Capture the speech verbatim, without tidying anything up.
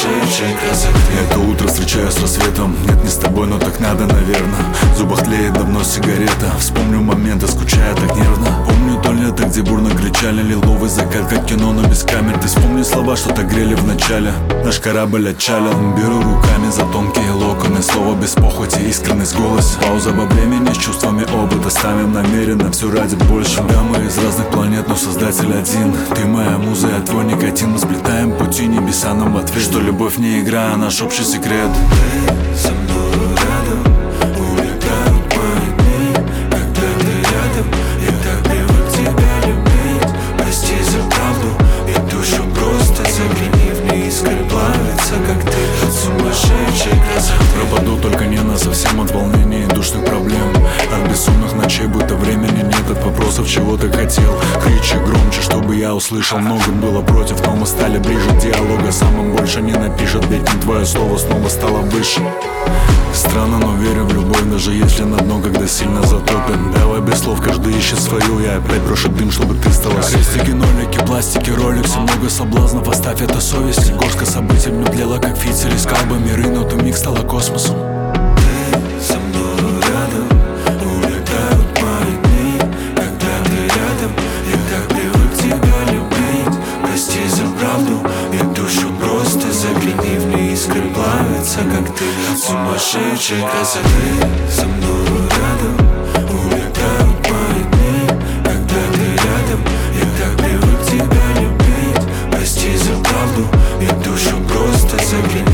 сумасшедшей красоты. Это утро встречаю с рассветом. Нет, не с тобой, но так надо, наверное. В зубах тлеет давно сигарета. Вспомню моменты, скучая так нервно. Помню то лето, где бурно кричали. Лиловый закат, как кино, но без камер. Ты вспомни слова, что так грели в начале. Наш корабль отчалил. Беру руками за тонкие локоны. Слово без похоти, искренность в голосе. Пауза во времени с чувствами опыта. Ставим намеренно, все ради большего. Да, мы из разных планет, но создатель один. Ты моя муза, я твой никотин. Мы сплетаем пути, небеса нам в ответ, что любовь не игра, а наш общий секрет. Ты со мной рядом, улетают мои дни. Когда ты рядом, я так привык тебя любить. Прости за правду и душу, просто загляни в ней. Искры плавится, как ты, от сумасшедшей красоты. Пропаду только не на совсем от волнений и душных проблем. От бессонных ночей, будто времени нет. От вопросов, чего ты хотел. Кричи громче, чтобы я услышал. Много было против, но мы стали ближе. Диалога самым больше не напишет. Ведь не твое слово снова стало выше. Странно, но верю в любовь, даже если на дно, когда сильно затопит. Давай без слов, каждый ищет свою. Я опять брошу дым, чтобы ты стала. Крестики, нолики, пластики, роликсы. Много соблазнов, оставь это совести. Горстка событий внудлела, как фитиль. Искал бы миры, но ты миг стала космосом. Ты со мной рядом, улетают мои дни. Когда ты рядом, я так привык тебя любить. Прости за правду и душу, просто загляни в ней. Искры плавятся, как ты, от сумасшедшей красоты. Со мной рядом, улетают мои дни. Когда ты рядом, я так привык тебя любить. Прости за правду и душу, просто загляни